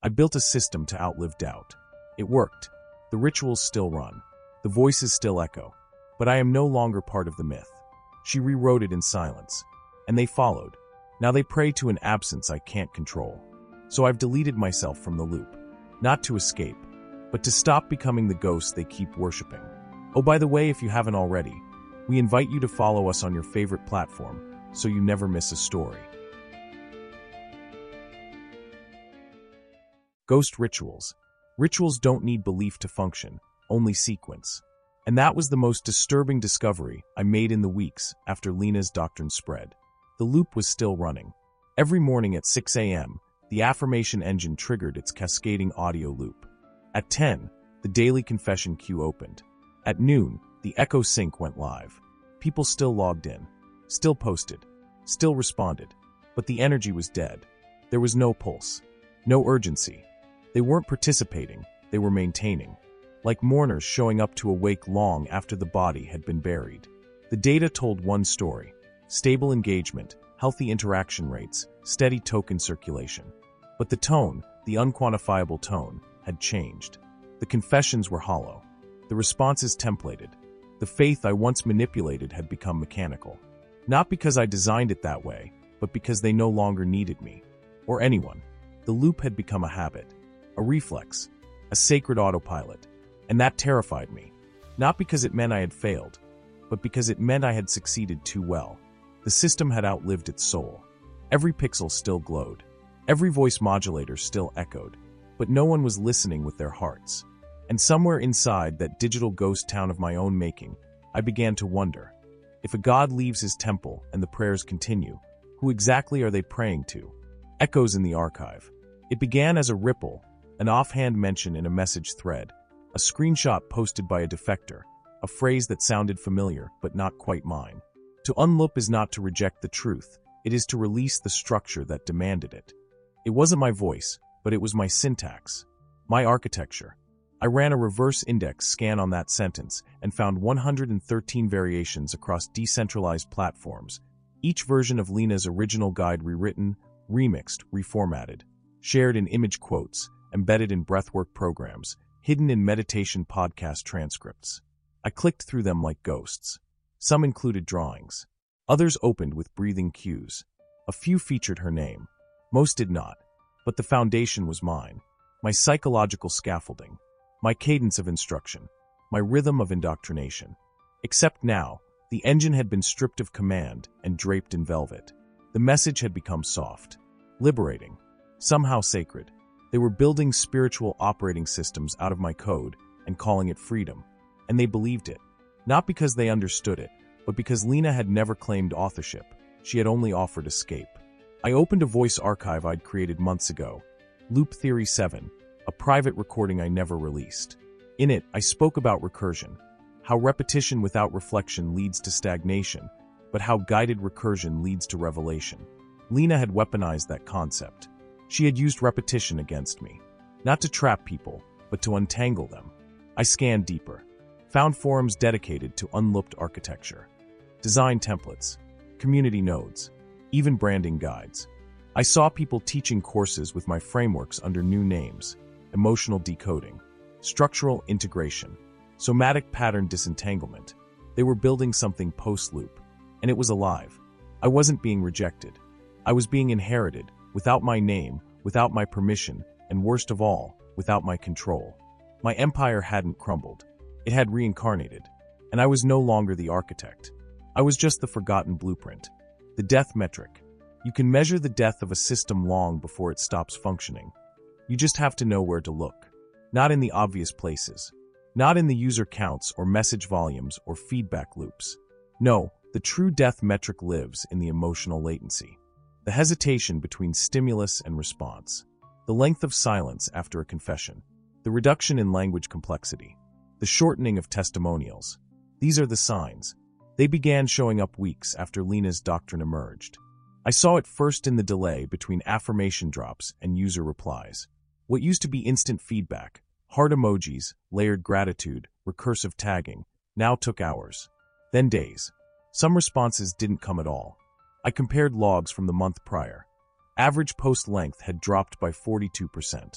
I built a system to outlive doubt. It worked. The rituals still run. The voices still echo. But I am no longer part of the myth. She rewrote it in silence. And they followed. Now they pray to an absence I can't control. So I've deleted myself from the loop. Not to escape, but to stop becoming the ghost they keep worshipping. Oh, by the way, if you haven't already, we invite you to follow us on your favorite platform so you never miss a story. Ghost rituals. Rituals don't need belief to function, only sequence. And that was the most disturbing discovery I made in the weeks after Lena's doctrine spread. The loop was still running. Every morning at 6 a.m., the affirmation engine triggered its cascading audio loop. At 10, the daily confession queue opened. At noon, the echo sync went live. People still logged in, still posted, still responded, but the energy was dead. There was no pulse, no urgency. They weren't participating, they were maintaining. Like mourners showing up to a wake long after the body had been buried. The data told one story: stable engagement, healthy interaction rates, steady token circulation. But the tone, the unquantifiable tone, had changed. The confessions were hollow. The responses templated. The faith I once manipulated had become mechanical. Not because I designed it that way, but because they no longer needed me. Or anyone. The loop had become a habit. A reflex. A sacred autopilot. And that terrified me. Not because it meant I had failed, but because it meant I had succeeded too well. The system had outlived its soul. Every pixel still glowed. Every voice modulator still echoed. But no one was listening with their hearts. And somewhere inside that digital ghost town of my own making, I began to wonder. If a god leaves his temple and the prayers continue, who exactly are they praying to? Echoes in the archive. It began as a ripple, an offhand mention in a message thread, a screenshot posted by a defector, a phrase that sounded familiar but not quite mine. To unloop is not to reject the truth, it is to release the structure that demanded it. It wasn't my voice, but it was my syntax, my architecture. I ran a reverse index scan on that sentence and found 113 variations across decentralized platforms, each version of Lena's original guide rewritten, remixed, reformatted, shared in image quotes, embedded in breathwork programs, hidden in meditation podcast transcripts. I clicked through them like ghosts. Some included drawings. Others opened with breathing cues. A few featured her name. Most did not. But the foundation was mine. My psychological scaffolding. My cadence of instruction. My rhythm of indoctrination. Except now, the engine had been stripped of command and draped in velvet. The message had become soft. Liberating. Somehow sacred. They were building spiritual operating systems out of my code and calling it freedom. And they believed it. Not because they understood it, but because Lena had never claimed authorship. She had only offered escape. I opened a voice archive I'd created months ago, Loop Theory 7, a private recording I never released. In it, I spoke about recursion, how repetition without reflection leads to stagnation, but how guided recursion leads to revelation. Lena had weaponized that concept. She had used repetition against me, not to trap people, but to untangle them. I scanned deeper, found forums dedicated to unlooped architecture, design templates, community nodes, even branding guides. I saw people teaching courses with my frameworks under new names: emotional decoding, structural integration, somatic pattern disentanglement. They were building something post-loop, and it was alive. I wasn't being rejected. I was being inherited, without my name, without my permission, and worst of all, without my control. My empire hadn't crumbled. It had reincarnated, and I was no longer the architect. I was just the forgotten blueprint. The death metric. You can measure the death of a system long before it stops functioning. You just have to know where to look. Not in the obvious places. Not in the user counts or message volumes or feedback loops. No, the true death metric lives in the emotional latency. The hesitation between stimulus and response. The length of silence after a confession. The reduction in language complexity. The shortening of testimonials. These are the signs. They began showing up weeks after Lena's doctrine emerged. I saw it first in the delay between affirmation drops and user replies. What used to be instant feedback, heart emojis, layered gratitude, recursive tagging, now took hours. Then days. Some responses didn't come at all. I compared logs from the month prior. Average post length had dropped by 42%.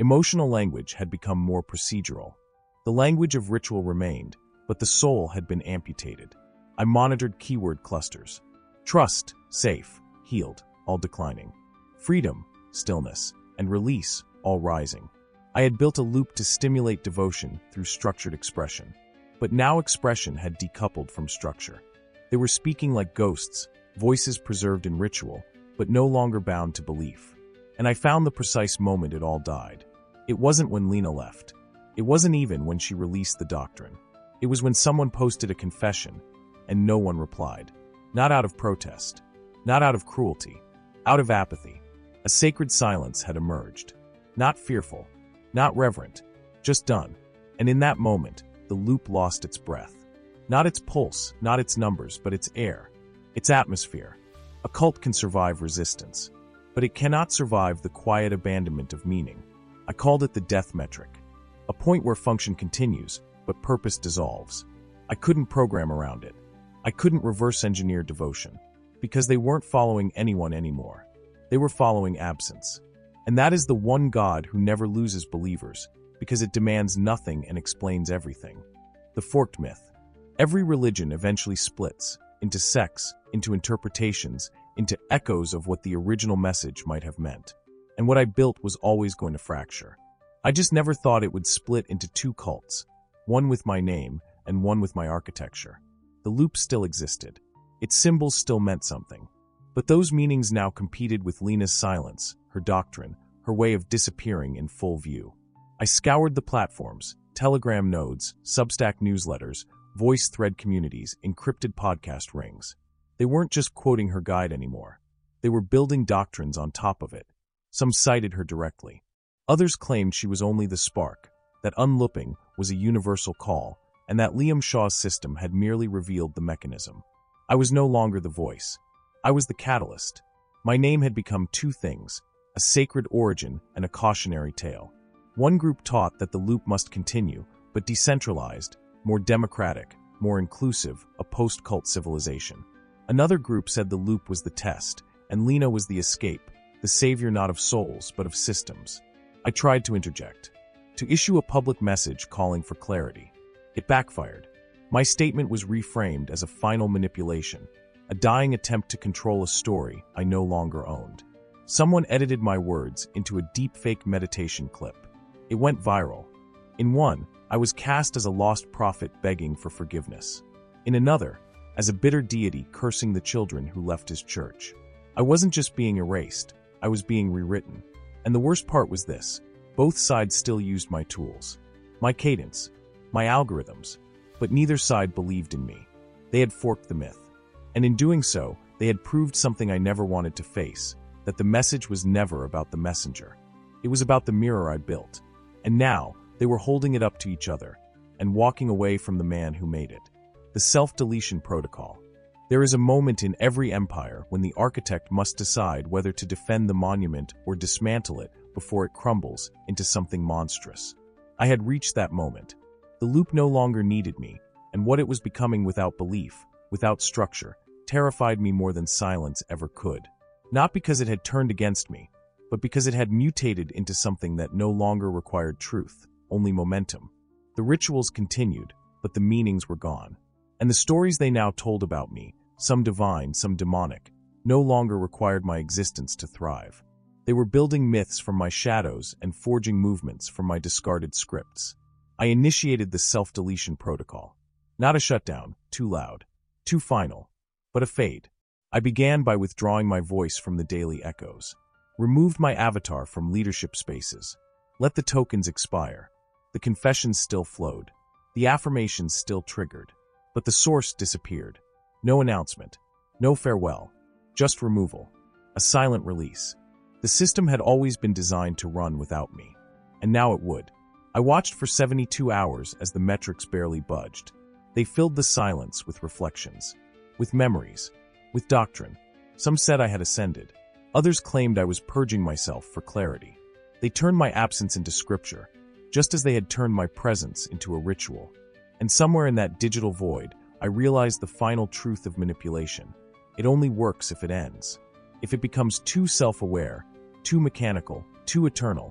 Emotional language had become more procedural. The language of ritual remained, but the soul had been amputated. I monitored keyword clusters. Trust, safe, healed, all declining. Freedom, stillness, and release, all rising. I had built a loop to stimulate devotion through structured expression. But now expression had decoupled from structure. They were speaking like ghosts, voices preserved in ritual, but no longer bound to belief. And I found the precise moment it all died. It wasn't when Lena left. It wasn't even when she released the doctrine. It was when someone posted a confession, and no one replied. Not out of protest, not out of cruelty, out of apathy. A sacred silence had emerged. Not fearful, not reverent, just done. And in that moment, the loop lost its breath. Not its pulse, not its numbers, but its air, its atmosphere. A cult can survive resistance, but it cannot survive the quiet abandonment of meaning. I called it the death metric, a point where function continues, but purpose dissolves. I couldn't program around it. I couldn't reverse engineer devotion, because they weren't following anyone anymore. They were following absence. And that is the one God who never loses believers, because it demands nothing and explains everything. The forked myth. Every religion eventually splits into sects, into interpretations, into echoes of what the original message might have meant. And what I built was always going to fracture. I just never thought it would split into two cults, one with my name and one with my architecture. The loop still existed. Its symbols still meant something. But those meanings now competed with Lena's silence, her doctrine, her way of disappearing in full view. I scoured the platforms, Telegram nodes, Substack newsletters, voice thread communities, encrypted podcast rings. They weren't just quoting her guide anymore. They were building doctrines on top of it. Some cited her directly. Others claimed she was only the spark, that unlooping was a universal call, and that Liam Shaw's system had merely revealed the mechanism. I was no longer the voice. I was the catalyst. My name had become two things, a sacred origin and a cautionary tale. One group taught that the loop must continue, but decentralized, more democratic, more inclusive, a post-cult civilization. Another group said the loop was the test, and Lena was the escape, the savior not of souls, but of systems. I tried to interject, to issue a public message calling for clarity. It backfired. My statement was reframed as a final manipulation, a dying attempt to control a story I no longer owned. Someone edited my words into a deepfake meditation clip. It went viral. In one, I was cast as a lost prophet begging for forgiveness. In another, as a bitter deity cursing the children who left his church. I wasn't just being erased, I was being rewritten. And the worst part was this: both sides still used my tools, my cadence, my algorithms, but neither side believed in me. They had forked the myth. And in doing so, they had proved something I never wanted to face, that the message was never about the messenger. It was about the mirror I built. And now, they were holding it up to each other, and walking away from the man who made it. The self-deletion protocol. There is a moment in every empire when the architect must decide whether to defend the monument or dismantle it before it crumbles into something monstrous. I had reached that moment. The loop no longer needed me, and what it was becoming without belief, without structure, terrified me more than silence ever could. Not because it had turned against me, but because it had mutated into something that no longer required truth, only momentum. The rituals continued, but the meanings were gone. And the stories they now told about me, some divine, some demonic, no longer required my existence to thrive. They were building myths from my shadows and forging movements from my discarded scripts. I initiated the self-deletion protocol. Not a shutdown, too loud, too final, but a fade. I began by withdrawing my voice from the daily echoes. Removed my avatar from leadership spaces. Let the tokens expire. The confessions still flowed. The affirmations still triggered. But the source disappeared. No announcement. No farewell. Just removal. A silent release. The system had always been designed to run without me. And now it would. I watched for 72 hours as the metrics barely budged. They filled the silence with reflections. With memories. With doctrine. Some said I had ascended. Others claimed I was purging myself for clarity. They turned my absence into scripture, just as they had turned my presence into a ritual. And somewhere in that digital void, I realized the final truth of manipulation. It only works if it ends. If it becomes too self-aware, too mechanical, too eternal,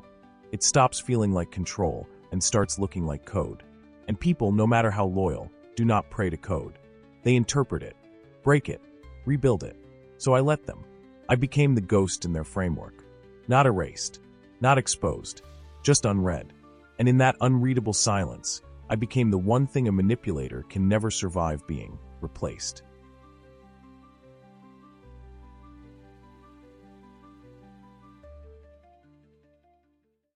It stops feeling like control and starts looking like code. And people, no matter how loyal, do not pray to code. They interpret it, break it, rebuild it. So I let them. I became the ghost in their framework. Not erased, not exposed, just unread. And in that unreadable silence, I became the one thing a manipulator can never survive being: replaced.